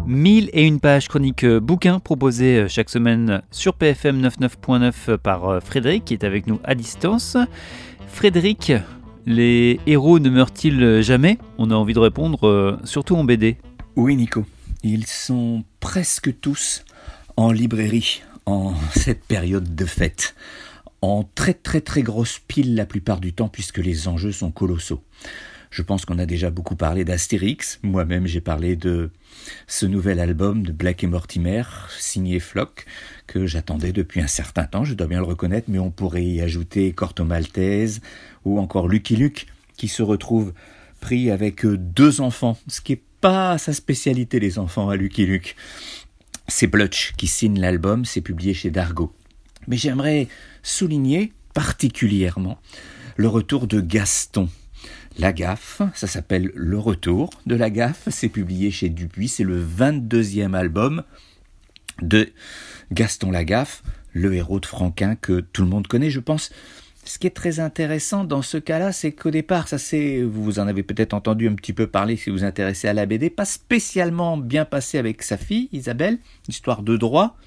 1001 pages chroniques bouquins proposées chaque semaine sur PFM 99.9 par Frédéric qui est avec nous à distance. Frédéric, les héros ne meurent-ils jamais ? On a envie de répondre, surtout en BD. Oui Nico, ils sont presque tous en librairie en cette période de fête. En très très très grosse pile la plupart du temps puisque les enjeux sont colossaux. Je pense qu'on a déjà beaucoup parlé d'Astérix. Moi-même, j'ai parlé de ce nouvel album de Black et Mortimer, signé Flock, que j'attendais depuis un certain temps, je dois bien le reconnaître, mais on pourrait y ajouter Corto Maltese ou encore Lucky Luke, qui se retrouve pris avec 2 enfants, ce qui n'est pas sa spécialité, les enfants à Lucky Luke. C'est Blutch qui signe l'album, c'est publié chez Dargaud. Mais j'aimerais souligner particulièrement le retour de Gaston. La Gaffe, ça s'appelle Le Retour de la Gaffe, c'est publié chez Dupuis, c'est le 22e album de Gaston Lagaffe, le héros de Franquin que tout le monde connaît, je pense. Ce qui est très intéressant dans ce cas-là, c'est qu'au départ, vous en avez peut-être entendu un petit peu parler si vous vous intéressez à la BD, pas spécialement bien passé avec sa fille, Isabelle, histoire de droit,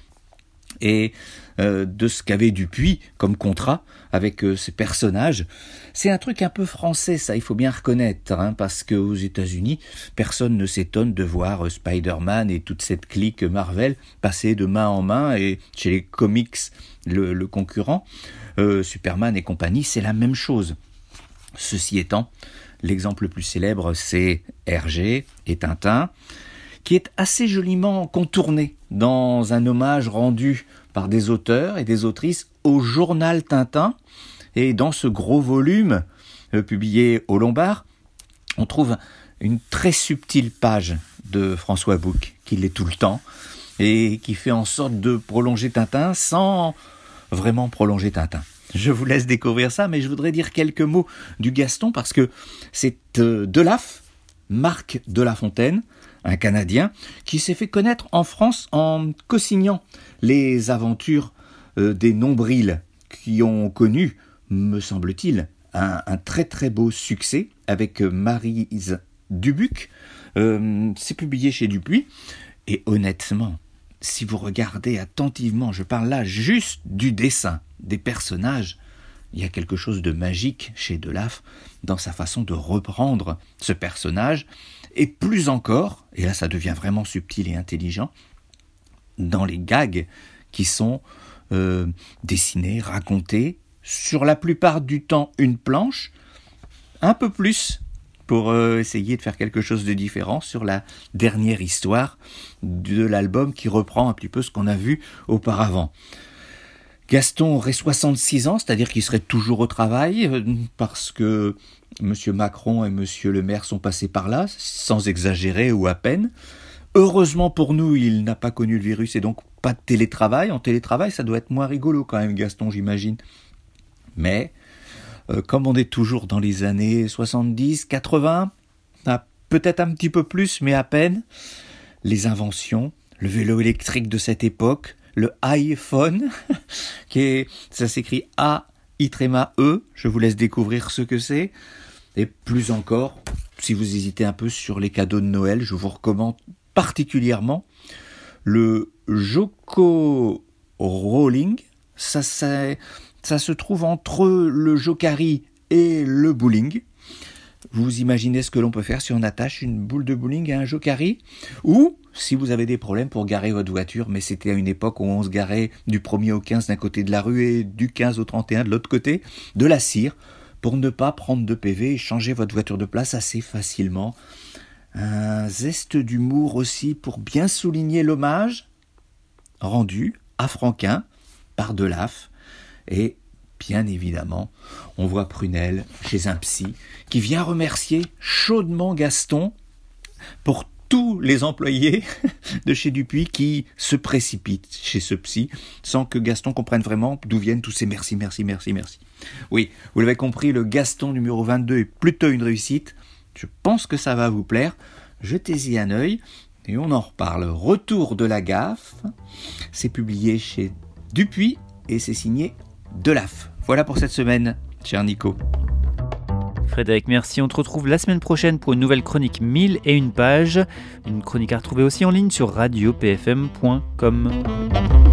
et de ce qu'avait Dupuis comme contrat avec ces personnages. C'est un truc un peu français, ça, il faut bien reconnaître, parce qu'aux États-Unis, personne ne s'étonne de voir Spider-Man et toute cette clique Marvel passer de main en main, et chez les comics, le concurrent, Superman et compagnie, c'est la même chose. Ceci étant, l'exemple le plus célèbre, c'est Hergé et Tintin, qui est assez joliment contourné dans un hommage rendu par des auteurs et des autrices au journal Tintin. Et dans ce gros volume publié au Lombard, on trouve une très subtile page de François Bouc, qui l'est tout le temps, et qui fait en sorte de prolonger Tintin sans vraiment prolonger Tintin. Je vous laisse découvrir ça, mais je voudrais dire quelques mots du Gaston, parce que c'est Delaf, Marc de La Fontaine, un Canadien, qui s'est fait connaître en France en co-signant les aventures des nombrils qui ont connu, me semble-t-il, un très très beau succès avec Maryse Dubuc. C'est publié chez Dupuis, et honnêtement, si vous regardez attentivement, je parle là juste du dessin des personnages, il y a quelque chose de magique chez Delaf dans sa façon de reprendre ce personnage, et plus encore, et là ça devient vraiment subtil et intelligent, dans les gags qui sont dessinés, racontés, sur la plupart du temps une planche, un peu plus pour essayer de faire quelque chose de différent sur la dernière histoire de l'album qui reprend un petit peu ce qu'on a vu auparavant. Gaston aurait 66 ans, c'est-à-dire qu'il serait toujours au travail, parce que M. Macron et M. Le Maire sont passés par là, sans exagérer ou à peine. Heureusement pour nous, il n'a pas connu le virus et donc pas de télétravail. En télétravail, ça doit être moins rigolo quand même, Gaston, j'imagine. Mais, comme on est toujours dans les années 70, 80, peut-être un petit peu plus, mais à peine, les inventions, le vélo électrique de cette époque, le iPhone, ça s'écrit A-I-E, je vous laisse découvrir ce que c'est. Et plus encore, si vous hésitez un peu sur les cadeaux de Noël, je vous recommande particulièrement le Joko Rolling. Ça se trouve entre le Jokari et le bowling. Vous imaginez ce que l'on peut faire si on attache une boule de bowling à un Jokari, ou si vous avez des problèmes pour garer votre voiture, mais c'était à une époque où on se garait du 1er au 15 d'un côté de la rue et du 15 au 31 de l'autre côté, de la cire, pour ne pas prendre de PV et changer votre voiture de place assez facilement. Un zeste d'humour aussi pour bien souligner l'hommage rendu à Franquin par Delaf. Et bien évidemment, on voit Prunelle chez un psy qui vient remercier chaudement Gaston pour tous les employés de chez Dupuis qui se précipitent chez ce psy sans que Gaston comprenne vraiment d'où viennent tous ces merci. Oui, vous l'avez compris, le Gaston numéro 22 est plutôt une réussite. Je pense que ça va vous plaire. Jetez-y un œil et on en reparle. Retour de la Gaffe, c'est publié chez Dupuis et c'est signé Delaf. Voilà pour cette semaine, cher Nico. Frédéric, merci. On te retrouve la semaine prochaine pour une nouvelle chronique 1001 pages. Une chronique à retrouver aussi en ligne sur radiopfm.com.